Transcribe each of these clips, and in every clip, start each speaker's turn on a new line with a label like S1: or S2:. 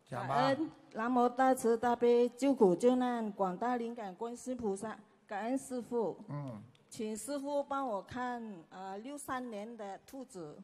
S1: 讲吧。
S2: 感恩南无大慈大悲救苦救难广大灵感观世菩萨，感恩师父。请师父帮我看63年的兔子。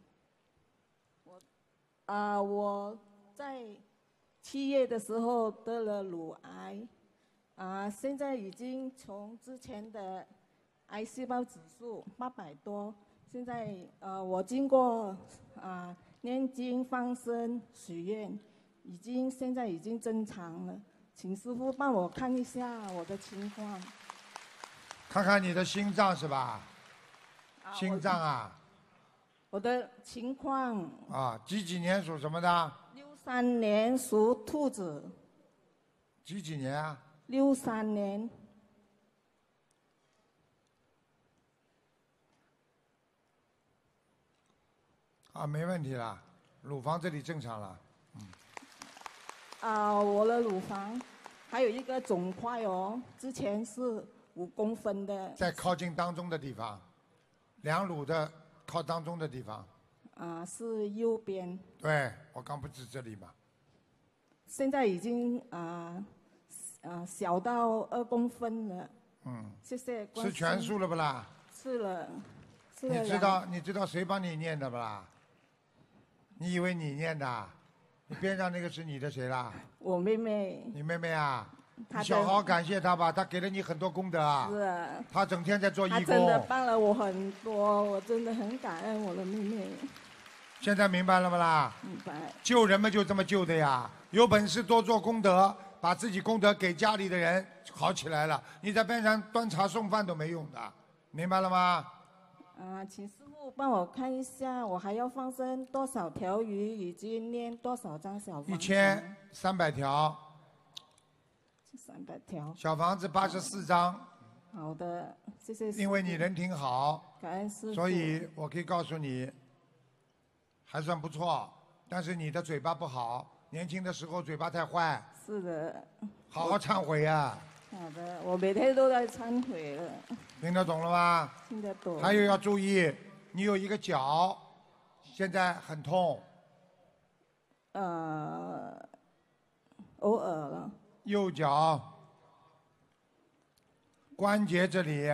S2: 我在7月的时候得了乳癌，现在已经从之前的癌细胞指数800多，现在我经过念经放生许愿，现在已经正常了，请师父帮我看一下我的情况。
S1: 看看你的心脏是吧？心脏啊。
S2: 我的情况。
S1: 几年属什么的
S2: ？63年属兔子。
S1: 几年啊
S2: ？63年。
S1: 没问题了，乳房这里正常了。
S2: 我的乳房还有一个肿块哦，之前是5公分的。
S1: 在靠近当中的地方，两乳的靠当中的地方。
S2: 是右边。
S1: 对，我刚不是这里吗？
S2: 现在已经小到2公分了。谢谢。
S1: 吃全素了不啦？
S2: 吃了。
S1: 你知道谁帮你念的不啦？你以为你念的？你边上那个是你的谁啦？
S2: 我妹妹。
S1: 你妹妹啊？你好好感谢她吧，她给了你很多功德啊。
S2: 是啊。
S1: 她整天在做义工。
S2: 她真的帮了我很多，我真的很感恩我的妹妹。
S1: 现在明白了不啦？
S2: 明白。
S1: 救人们就这么救的呀，有本事多做功德，把自己功德给家里的人，好起来了。你在边上端茶送饭都没用的，明白了吗？
S2: 请师父帮我看一下，我还要放生多少条鱼，以及念多少张小房子
S1: ？1300条。
S2: 300条。
S1: 小房子84张。
S2: 好的，谢谢师父。
S1: 因为你人挺好，
S2: 感恩师父。
S1: 所以我可以告诉你，还算不错。但是你的嘴巴不好，年轻的时候嘴巴太坏。
S2: 是的。
S1: 好好忏悔呀。
S2: 好的，我每天都在忏悔了。
S1: 听得懂了吗？
S2: 听得懂。
S1: 还有要注意，你有一个脚，现在很痛。
S2: 偶尔了。
S1: 右脚关节这里，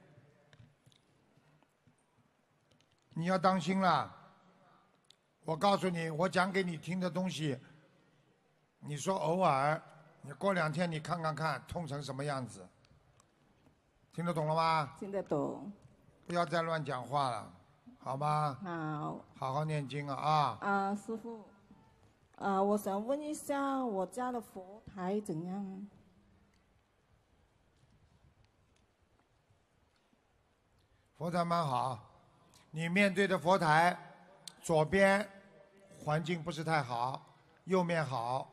S1: 你要当心了。我告诉你，我讲给你听的东西，你说偶尔，你过2天你看看痛成什么样子。听得懂了吗？
S2: 听得懂。
S1: 不要再乱讲话了，好吗？
S2: 好。
S1: 好好念经啊！
S2: 师父，我想问一下，我家的佛台怎样？
S1: 佛台蛮好，你面对的佛台，左边环境不是太好，右面好。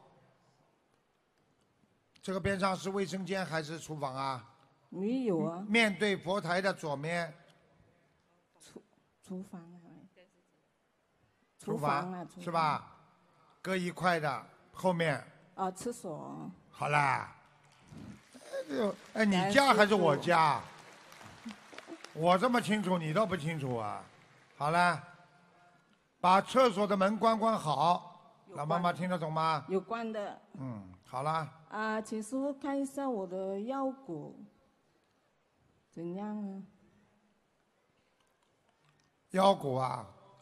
S1: 这个边上是卫生间还是厨房啊？
S2: 没有啊。
S1: 面对佛台的左面。
S2: 厨房啊。
S1: 厨房是吧？隔一块的后面。
S2: 厕所。
S1: 好啦。你家还是我家？我这么清楚，你倒不清楚啊。好了，把厕所的门关好。老妈妈听得懂吗？
S2: 有关的。
S1: 好了。
S2: 请师父看一下我的腰骨怎样啊？
S1: 腰骨啊，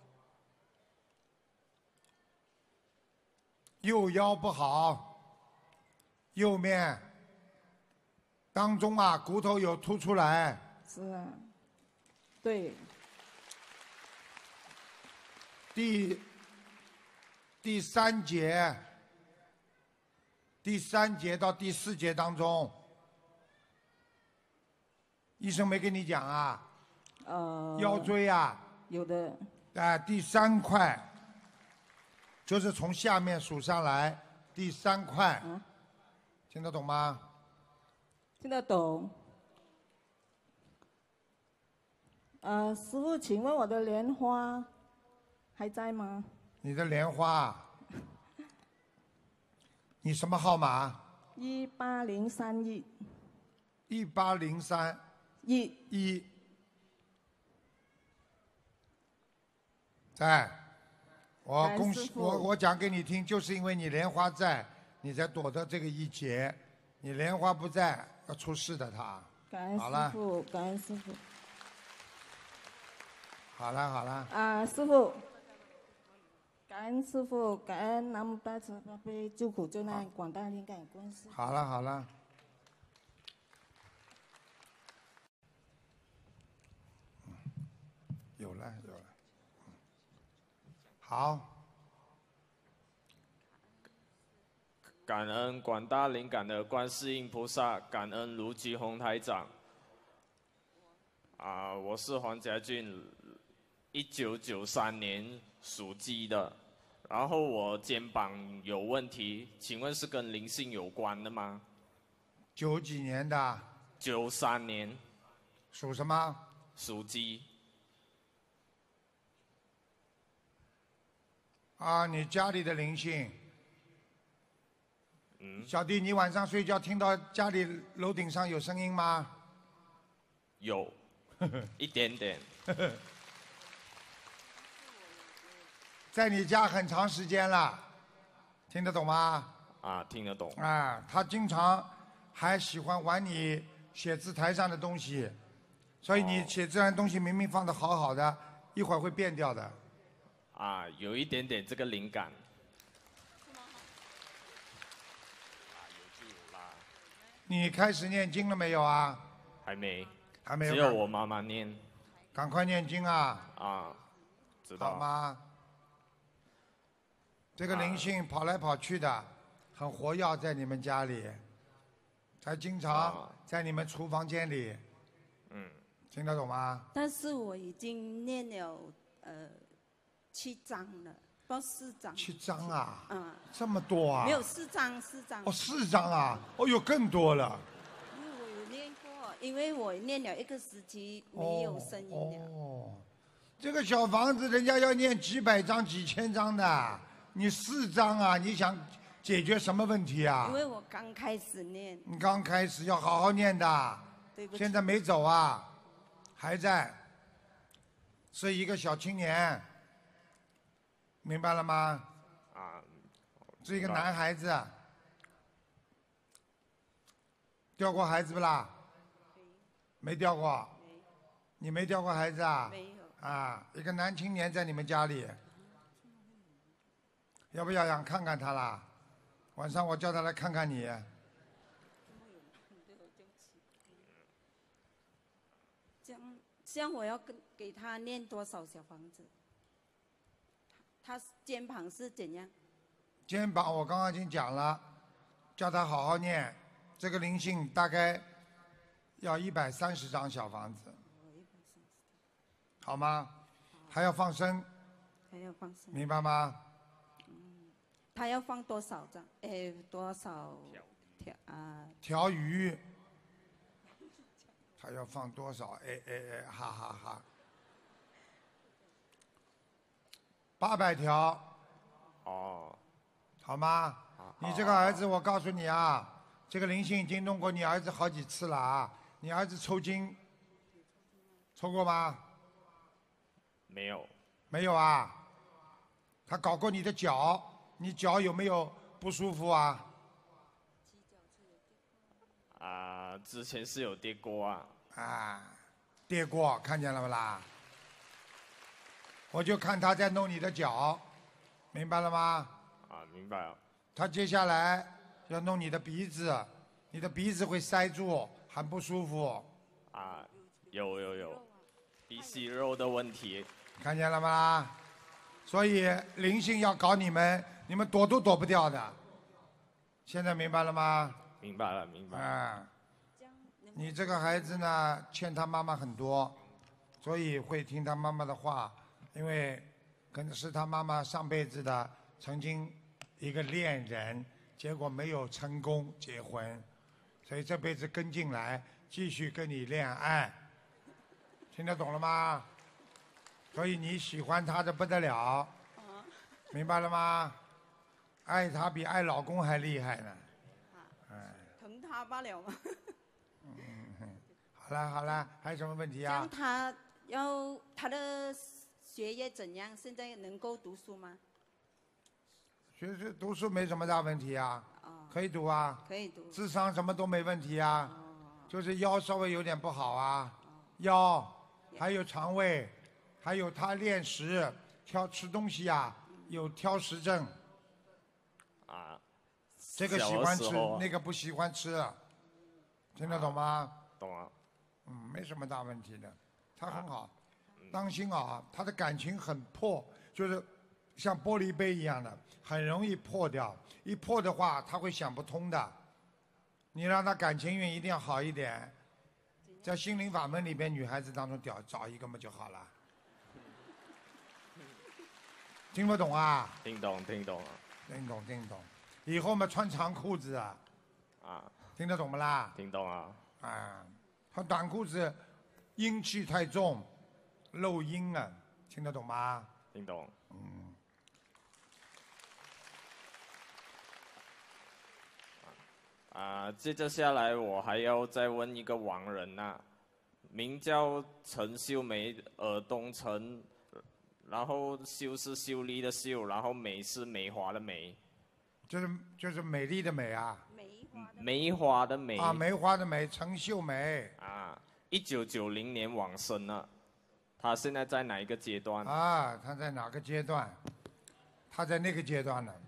S1: 右腰不好，右面当中骨头有凸出来。
S2: 是啊。对。
S1: 第3节，第3节到第4节当中，医生没跟你讲啊？腰椎啊。
S2: 有的。
S1: 第3块，就是从下面数上来，第3块。听得懂吗？
S2: 听得懂。师父，请问我的莲花还在吗？
S1: 你的莲花，你什么号码
S2: ？18031。
S1: 18031。在，我恭喜我讲给你听，就是因为你莲花在， 你才躲得这个一劫。你莲花不在，要出事的他。
S2: 感恩
S1: 好了
S2: 师傅，感恩师傅。
S1: 好了好了，
S2: 师傅，感恩师傅，感恩南无大慈大悲救苦救难广大灵感观世。
S1: 好了好了。有了有了，好。
S3: 感恩广大灵感的观世音菩萨，感恩卢吉宏台长。我是黄家俊，1993年属鸡的，然后我肩膀有问题，请问是跟灵性有关的吗
S1: 90几年的，
S3: ？93年
S1: 属什么？
S3: 属鸡。
S1: 你家里的灵性。小弟，你晚上睡觉听到家里楼顶上有声音吗？
S3: 有，一点点。
S1: 在你家很长时间了，听得懂吗？
S3: 听得懂。
S1: 他经常还喜欢玩你写字台上的东西，所以你写字台的东西明明放得好好的，一会儿会变掉的。
S3: 有一点点这个灵感。
S1: 你开始念经了没有啊？
S3: 还没。
S1: 还没有。
S3: 只有我妈妈念。
S1: 赶快念经啊！
S3: 知道。
S1: 好吗？这个灵性跑来跑去的，很活跃在你们家里，还经常在你们厨房间里。听得懂吗？
S4: 但是我已经念了7章了，不知道4章。
S1: 7章啊？这么多啊？
S4: 没有4章，4章。
S1: 4章啊？哟，更多了。
S4: 因为我有念过，因为我念了1个时期没有声音了。
S1: 这个小房子人家要念几百张、几千张的，你4章啊？你想解决什么问题啊？
S4: 因为我刚开始念。
S1: 你刚开始要好好念的。
S4: 对不起。
S1: 现在没走啊，还在，是一个小青年，明白了吗？是一个男孩子。掉过孩子不啦？没掉过。你没掉过孩子啊？
S4: 没有。
S1: 一个男青年在你们家里，要不要想看看他啦？晚上我叫他来看看你。
S4: 这样我要给他念多少小房子？他肩膀是怎样？
S1: 肩膀我刚刚已经讲了，叫他好好念。这个灵性大概要130张小房子，好吗？还要放生。
S4: 还要放生。
S1: 明白吗？
S4: 他要放多少张？多少
S1: 条鱼。他要放多少？哈哈哈。800条。好吗？你这个儿子，我告诉你啊，这个灵性已经弄过你儿子好几次了啊！你儿子抽筋，抽过吗？
S3: 没有。
S1: 没有啊？他搞过你的脚，你脚有没有不舒服啊？
S3: 之前是有跌过
S1: 跌过，看见了不啦？我就看他在弄你的脚，明白了吗？
S3: 明白了。
S1: 他接下来要弄你的鼻子，你的鼻子会塞住，很不舒服。
S3: 有，鼻息肉的问题。
S1: 看见了吗？所以灵性要搞你们，你们躲都躲不掉的。现在明白了吗？
S3: 明白了。
S1: 你这个孩子呢，欠他妈妈很多，所以会听他妈妈的话，因为可能是他妈妈上辈子的曾经一个恋人，结果没有成功结婚，所以这辈子跟进来，继续跟你恋爱，听得懂了吗？所以你喜欢他的不得了，明白了吗？爱他比爱老公还厉害呢。
S4: 疼他罢了嘛。
S1: 好了，还有什么问题啊？
S4: 他的学业怎样？现在能够读书吗？
S1: 读书没什么大问题啊。 可以读啊，
S4: 可以读。
S1: 智商什么都没问题啊，就是腰稍微有点不好啊，
S4: 哦
S1: 腰还有肠胃，还有他恋食，吃东西啊有挑食症，
S3: 啊，
S1: 这个
S3: 小的
S1: 喜欢吃，
S3: 时候
S1: 那个不喜欢吃，听得懂吗？
S3: 懂了。
S1: 没什么大问题的，他很好，当心啊，他的感情很破，就是像玻璃杯一样的，很容易破掉。一破的话，他会想不通的。你让他感情运一定要好一点，在心灵法门里边，女孩子当中找一个嘛就好了。听不懂啊？
S3: 听懂了。
S1: 听懂。以后嘛穿长裤子啊，听得懂不啦？
S3: 听懂了。
S1: 穿短裤子阴气太重，漏阴啊，听得懂吗？
S3: 听懂。接着下来我还要再问一个亡人名叫陈秀梅，尔东陈，然后秀是秀丽的秀，然后美是梅花的梅。
S1: 就是美丽的美啊。
S3: 梅花的梅。
S1: 梅花的梅，陈秀梅。
S3: 1990年往生了，他现在在哪一个阶段？
S1: 他在哪个阶段？他在那个阶段呢。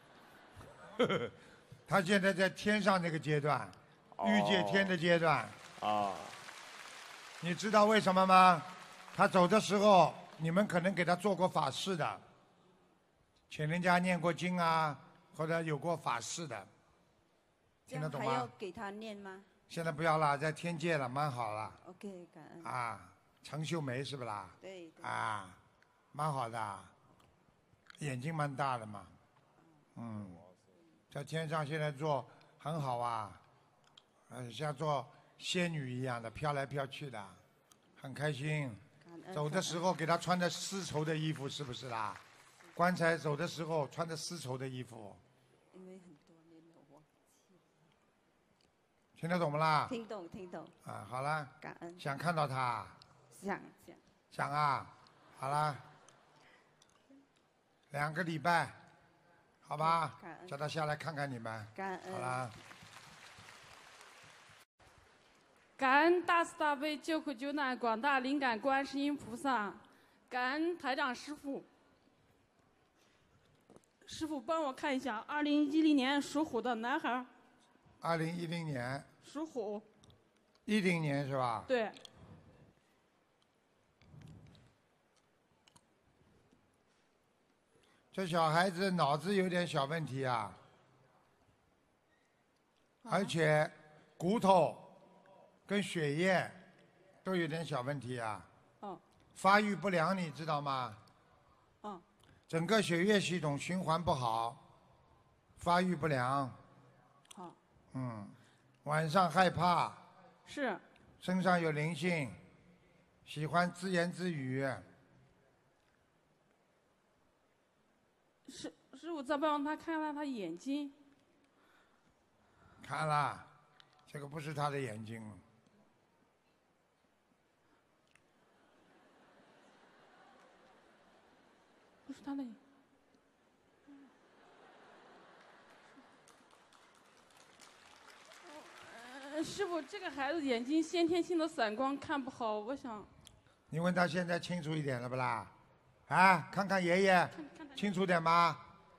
S1: 他现在在天上那个阶段，欲界天的阶段。你知道为什么吗？他走的时候，你们可能给他做过法事的，请人家念过经啊，或者有过法事的，听得懂吗？
S4: 还要给他念吗？
S1: 现在不要了，在天界了，蛮好了。
S4: OK， 感恩。
S1: 陈秀梅是不啦？
S4: 对。
S1: 蛮好的，眼睛蛮大的嘛。在天上现在做很好啊，像做仙女一样的飘来飘去的，很开心。走的时候给她穿的丝绸的衣服，是不是啦？棺材走的时候穿的丝绸的衣服。
S4: 因为很多年了，忘记。
S1: 听得懂不啦？
S4: 听懂。
S1: 好了。
S4: 感恩。
S1: 想看到他？想啊，好了，2个礼拜。好吧，叫他下来看看你们。
S4: 感恩。
S1: 好啦。
S5: 感恩大慈大悲救苦救难广大灵感观世音菩萨，感恩台长师傅。师傅帮我看一下，2010年属虎的男孩。
S1: 2010年。
S5: 属虎。
S1: 10年是吧？
S5: 对。
S1: 这小孩子脑子有点小问题啊，而且骨头跟血液都有点小问题啊。发育不良，你知道吗？整个血液系统循环不好，发育不良。晚上害怕。
S5: 是。
S1: 身上有灵性，喜欢自言自语。
S5: 师傅再帮他看看他眼睛。
S1: 看了，这个不是他的眼睛。
S5: 不是他的眼。师傅，这个孩子眼睛先天性的散光看不好，我想。
S1: 你问他现在清楚一点了不啦？看看爷爷，清楚点吗？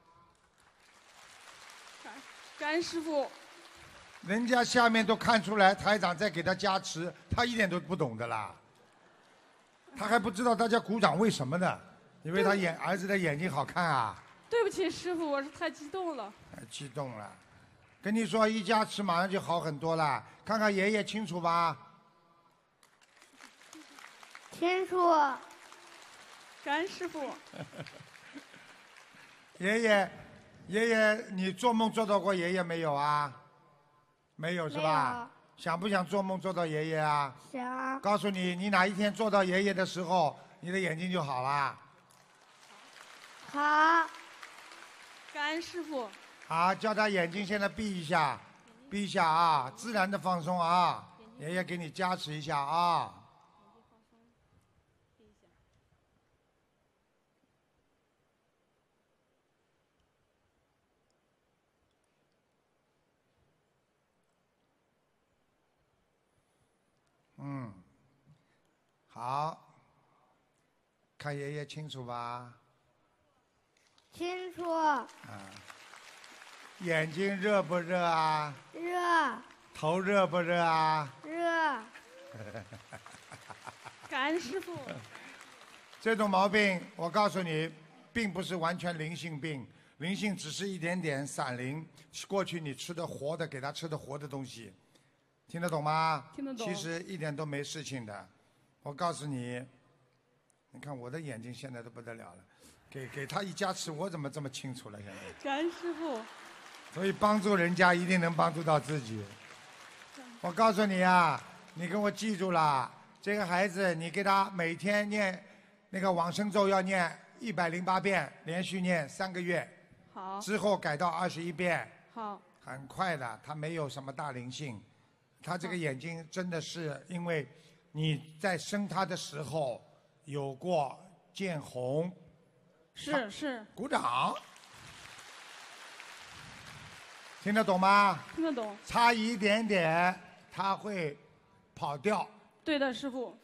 S5: 感恩师傅。
S1: 人家下面都看出来，台长在给他加持，他一点都不懂的啦。他还不知道大家鼓掌为什么呢？因为他儿子的眼睛好看啊。
S5: 对不起，师傅，我是太激动了。
S1: 太激动了，跟你说一加持马上就好很多了。看看爷爷清楚吧？
S6: 清楚。
S5: 感恩师傅。
S1: 爷爷，你做梦做到过爷爷没有啊？没有是吧？想不想做梦做到爷爷啊？
S6: 想。
S1: 告诉你，你哪一天做到爷爷的时候，你的眼睛就好了。
S6: 好。
S5: 感恩师傅。
S1: 好，叫他眼睛现在闭一下，闭一下啊，自然的放松啊。爷爷给你加持一下啊。 好，看爷爷清楚吧？
S6: 清楚。
S1: 眼睛热不热啊？
S6: 热。
S1: 头热不热啊？
S6: 热。
S5: 感恩师傅。
S1: 这种毛病，我告诉你，并不是完全灵性病，灵性只是一点点散灵。过去你吃的活的，给他吃的活的东西，听得懂吗？
S5: 听得懂。
S1: 其实一点都没事情的。我告诉你，你看我的眼睛现在都不得了了，给他一加持，我怎么这么清楚了？现在。
S5: 感恩师傅。
S1: 所以帮助人家一定能帮助到自己。我告诉你啊，你给我记住了，这个孩子你给他每天念那个往生咒要念108遍，连续念3个月。
S5: 好。
S1: 之后改到21遍。
S5: 好。
S1: 很快的，他没有什么大灵性，他这个眼睛真的是因为你在生他的时候有过见红。
S5: 是。
S1: 鼓掌。听得懂吗？
S5: 听得懂。
S1: 差一点点，他会跑掉。
S5: 对的，师傅。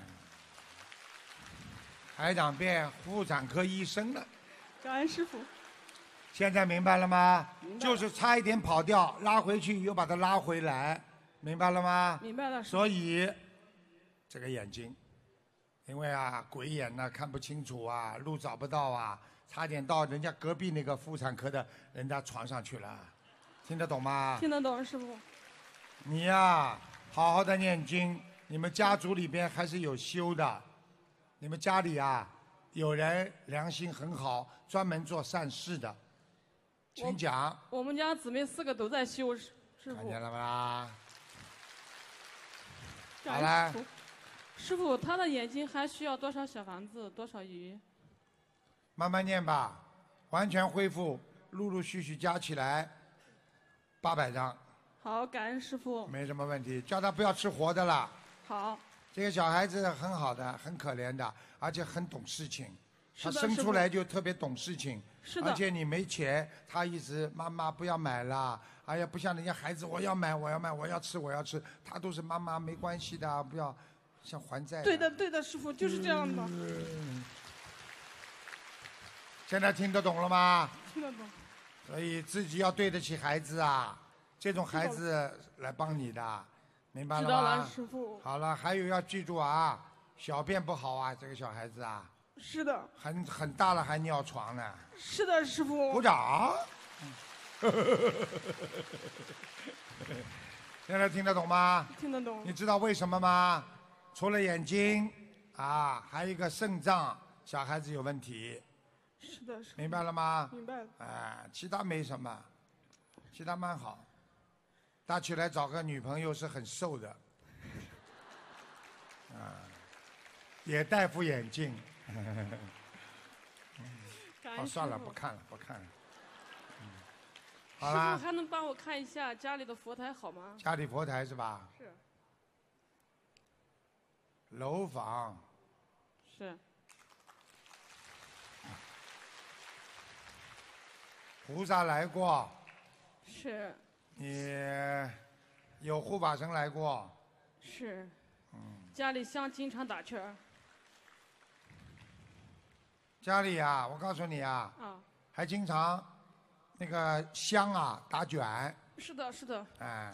S1: 台长变妇产科医生了。
S5: 感恩师傅。
S1: 现在明白了吗？
S5: 明白了。
S1: 就是差一点跑掉，拉回去又把它拉回来，明白了吗？
S5: 明白了。
S1: 所以这个眼睛，因为啊鬼眼呢看不清楚啊，路找不到啊，差点到人家隔壁那个妇产科的人家床上去了。听得懂吗？
S5: 听得懂，师傅。
S1: 你呀，好好的念经。你们家族里边还是有修的，你们家里啊，有人良心很好，专门做善事的，请讲。
S5: 我们家姊妹4个都在修，师傅。
S1: 看见了吧？
S5: 好了。师傅，他的眼睛还需要多少小房子，多少鱼？
S1: 慢慢念吧，完全恢复，陆陆续续加起来。800张。
S5: 好，感恩师傅。
S1: 没什么问题，叫他不要吃活的了。
S5: 好。
S1: 这个小孩子很好的，很可怜的，而且很懂事情。他
S5: 是的，
S1: 生出来就特别懂事情。
S5: 是的。
S1: 而且你没钱，他一直妈妈不要买了，哎呀，不像人家孩子，我要买，我要买，我要吃，我要吃。他都是妈妈没关系的，不要像还债。
S5: 对的，对的，师傅就是这样的。
S1: 现在听得懂了吗？
S5: 听得懂。
S1: 所以自己要对得起孩子啊，这种孩子来帮你的，明白了吗？
S5: 知道了，师傅。
S1: 好了，还有要记住啊，小便不好啊，这个小孩子啊。
S5: 是的。
S1: 很大了还尿床呢。
S5: 是的，师傅。
S1: 鼓掌。现在听得懂吗？
S5: 听得懂。
S1: 你知道为什么吗？除了眼睛啊，还有一个肾脏，小孩子有问题。
S5: 是的，
S1: 明白了吗？
S5: 明白了。
S1: 其他没什么，其他蛮好。大起来找个女朋友是很瘦的，也戴副眼镜。好，算了，不看了，不看了。好啦。
S5: 师傅还能帮我看一下家里的佛台好吗？
S1: 家里佛台是吧？
S5: 是。
S1: 楼房。
S5: 是。
S1: 菩萨来过。
S5: 是。
S1: 你有护法神来过。
S5: 是。家里香经常打圈。
S1: 家里啊，我告诉你啊。还经常那个香啊打卷。
S5: 是的，是的。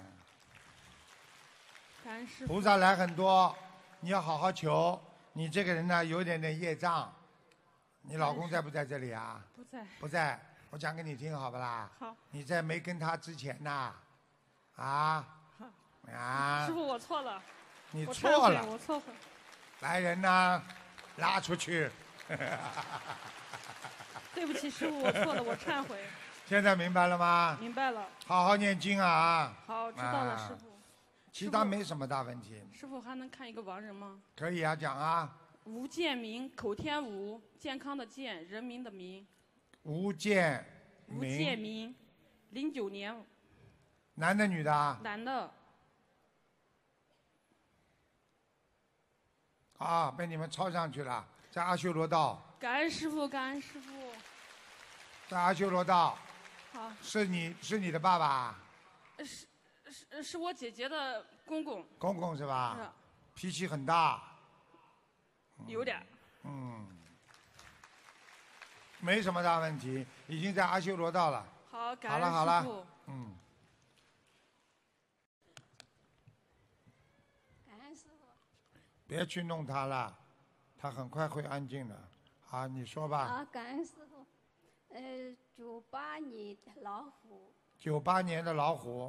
S5: 感恩师父。
S1: 菩萨来很多，你要好好求。你这个人呢，有点点业障。你老公在不在这里啊？
S5: 不在。
S1: 不在。我讲给你听，好不啦？
S5: 好。
S1: 你在没跟他之前呐，
S5: 师傅，我错了。
S1: 你错了。
S5: 我错了。
S1: 来人呐，拉出去。
S5: 对不起，师傅，我错了，我忏悔。
S1: 现在明白了吗？
S5: 明白了。
S1: 好好念经啊。
S5: 好，知道了，师傅。
S1: 其他没什么大问题。
S5: 师傅还能看一个亡人吗？
S1: 可以啊，讲啊。
S5: 吴建民，口天吴，健康的健，人民的民。
S1: 吴建民。
S5: 吴建民，09年。
S1: 男的女的啊？
S5: 男的。
S1: 啊，被你们抄上去了，在阿修罗道。
S5: 感恩师傅，感恩师傅。
S1: 在阿修罗道。
S5: 好。
S1: 是你的爸爸？
S5: 是我姐姐的公公。
S1: 公公是吧？
S5: 是。
S1: 脾气很大。
S5: 有点儿。
S1: 没什么大问题，已经在阿修罗道了。
S5: 好，
S1: 好
S5: 感
S1: 了好了
S5: 恩师傅。，
S7: 感恩师傅。
S1: 别去弄他了，他很快会安静的。好，你说吧。
S7: 啊，感恩师傅。98年的老虎。
S1: 98年的老虎。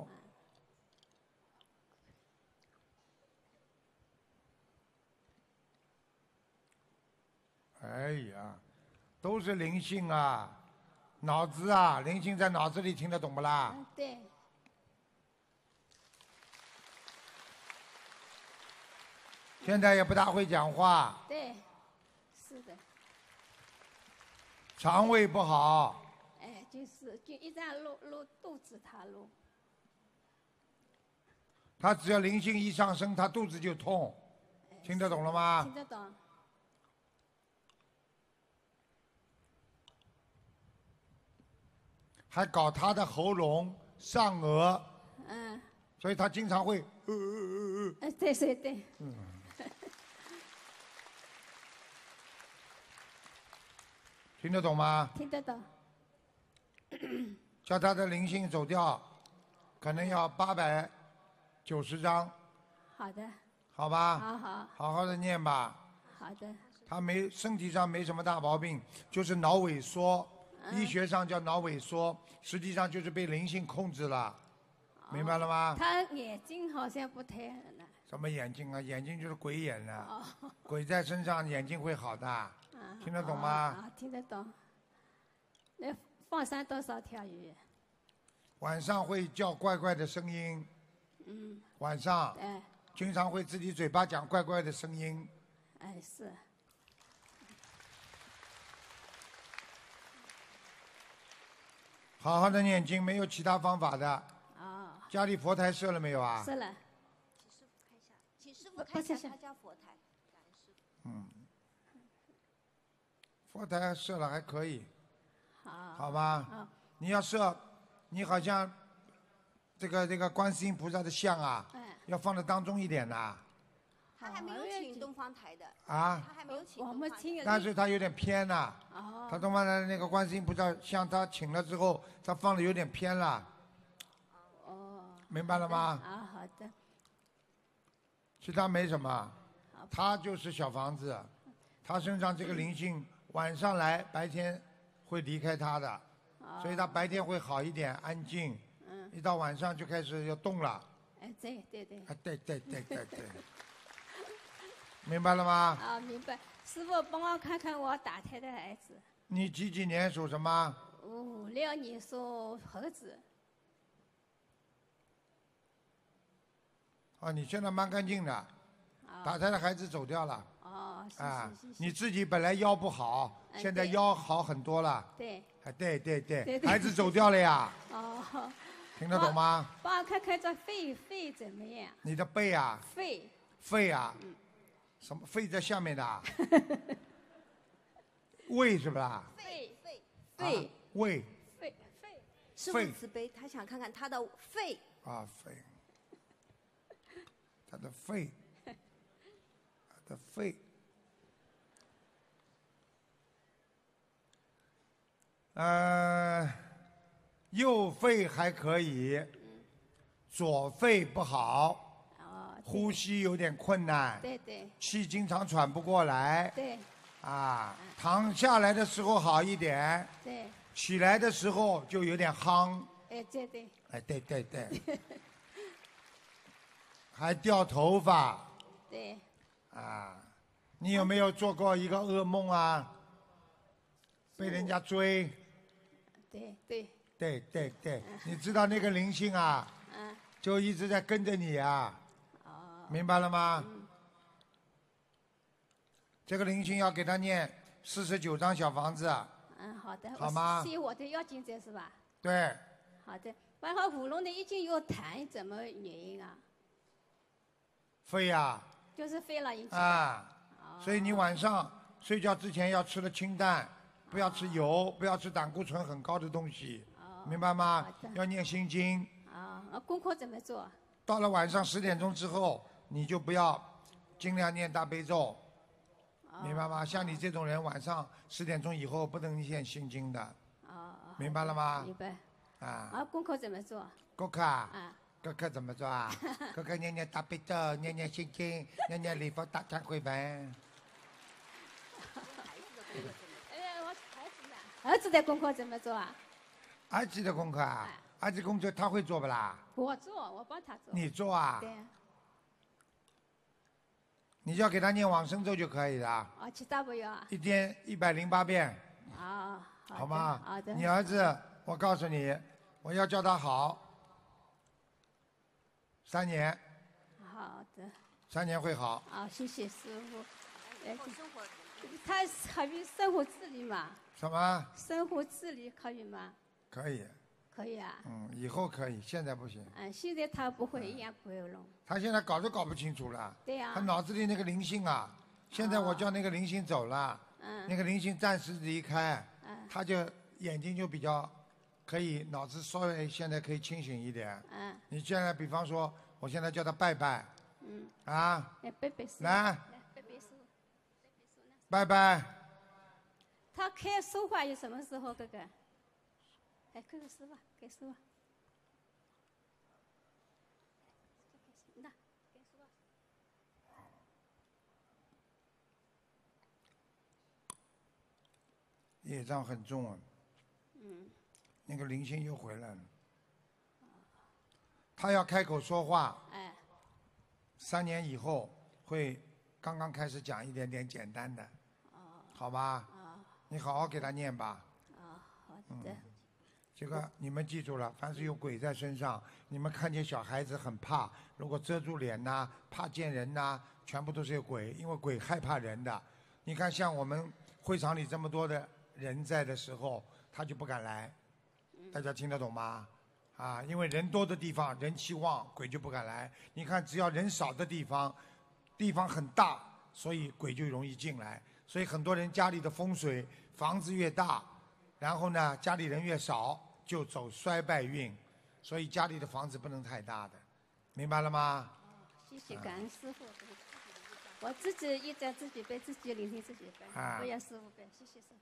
S1: 哎呀，都是灵性啊，脑子啊，灵性在脑子里，听得懂不啦？
S7: 对。
S1: 现在也不大会讲话，
S7: 对，是的。
S1: 肠胃不好，
S7: 哎，就一直撸肚子，他撸。
S1: 他只要灵性一上升，他肚子就痛，听得懂了吗？
S7: 听得懂。
S1: 还搞他的喉咙、上颚，所以他经常会
S7: 对对对。
S1: 听得懂吗？
S7: 听得懂。
S1: 叫他的灵性走掉，可能要890张，
S7: 好的。
S1: 好吧？
S7: 好。
S1: 好好的念吧。
S7: 好的。
S1: 他身体上没什么大毛病，就是脑萎缩，医学上叫脑萎缩，实际上就是被灵性控制了，明白了吗？
S7: 他眼睛好像不太了。
S1: 什么眼睛啊？眼睛就是鬼眼了，鬼在身上，眼睛会好的，听得懂吗？
S7: 啊，听得懂。那放生多少条鱼？
S1: 晚上会叫怪怪的声音，晚上，经常会自己嘴巴讲怪怪的声音。
S7: 哎，是。
S1: 好好的念经，没有其他方法的。
S7: 啊。
S1: 家里佛台设了没有啊？
S7: 设了。
S8: 请师傅看一下他家佛台。
S1: 佛台设了还可以。好吧。
S7: 啊。
S1: 你要设，你好像这个观世音菩萨的像啊，要放在当中一点的。
S8: 他还没有请东方台的。
S1: 啊。
S8: 他还没有请
S7: 我们请。
S1: 但是他有点偏了。他东方台那个观世音菩萨像他请了之后，他放的有点偏了。明白了吗？
S7: 啊，好的。
S1: 其他没什么，他就是小房子，他身上这个灵性晚上来，白天会离开他的，所以他白天会好一点，安静。一到晚上就开始要动了。
S7: 哎，对对对。
S1: 对。明白了吗？
S7: 啊，明白。师傅，帮我看看我打胎的儿子。
S1: 你几年属什么
S7: ？56年属猴子。
S1: 你现在蛮干净的，打胎的孩子走掉了。
S7: 谢谢。
S1: 你自己本来腰不好，现在腰好很多了。
S7: 对。
S1: 对，孩子走掉了呀。听得懂吗？
S7: 帮我看看这肺怎么样？
S1: 你的背啊？肺啊？什么肺在下面的？胃是不是？
S7: 肺。
S1: 胃。
S7: 肺。
S8: 师父慈悲，他想看看他的肺。
S1: 肺。他的肺。右肺还可以，左肺不好，呼吸有点困难，
S7: 对，
S1: 气经常喘不过来，
S7: 对，
S1: 躺下来的时候好一点，
S7: 对，
S1: 起来的时候就有点夯，对，还掉头发，
S7: 对，
S1: 你有没有做过一个噩梦啊？被人家追？对，你知道那个灵性啊，就一直在跟着你啊，明白了吗？这个灵性要给他念49张小房子。
S7: 好的。
S1: 好吗？
S7: 写我的要紧者是吧？
S1: 对。
S7: 好的。完好，喉咙的已经有痰，怎么原因啊？
S1: 肺呀。
S7: 就是肺了，已经。
S1: 所以你晚上睡觉之前要吃的清淡，不要吃油，不要吃胆固醇很高的东西，明白吗？要念心经。
S7: 功课怎么做？
S1: 到了晚上10点钟之后，你就不要尽量念大悲咒。 明白吗？像你这种人，晚上10点钟以后不能念心经的。明白了吗？
S7: 明白。
S1: 啊。
S7: 功课怎么做？
S1: 功课啊？功课怎么做啊？功课念念大悲咒，念念心经，念念礼佛大忏悔文。
S7: 我儿子的功课怎么做啊？
S1: 儿子的功课啊？儿子功课他会做不啦？
S7: 我做，我帮他做。
S1: 你做啊？
S7: 对。
S1: 你就要给他念往生咒就可以了。
S7: 其他不要啊？
S1: 一天108遍。好吗？
S7: 好的。
S1: 你儿子，我告诉你，我要叫他好。3年。
S7: 好的。
S1: 3年会好。
S7: 谢谢师傅。他可以生活自理嘛？
S1: 什么？
S7: 生活自理可以吗？
S1: 可以。
S7: 可以啊。
S1: 以后可以，现在不行。
S7: 现在他不会一样不会弄。
S1: 他现在搞都搞不清楚了。
S7: 对呀。
S1: 他脑子里那个灵性啊，现在我叫那个灵性走了，那个灵性暂时离开，他就眼睛就比较可以，脑子稍微现在可以清醒一点。你现在比方说，我现在叫他拜拜。来。拜拜。
S7: 他开书法有什么时候？哥哥？开个书法，开书法。那，开书法。
S1: 业障很重啊。那个灵性又回来了。他要开口说话。3年以后会刚刚开始讲一点点简单的。好吧。你好好给他念吧。
S7: 好的。
S1: 这个你们记住了，凡是有鬼在身上，你们看见小孩子很怕，如果遮住脸呐，怕见人呐，全部都是有鬼，因为鬼害怕人的。你看像我们会场里这么多的人在的时候，他就不敢来。大家听得懂吗？因为人多的地方人气旺，鬼就不敢来。你看只要人少的地方，地方很大，所以鬼就容易进来。所以很多人家里的风水，房子越大，然后呢家里人越少，就走衰败运。所以家里的房子不能太大的，明白了吗？
S7: 谢谢感恩师父。我自己一直自己背，自己聆听自己背，不要师父背。谢谢师父。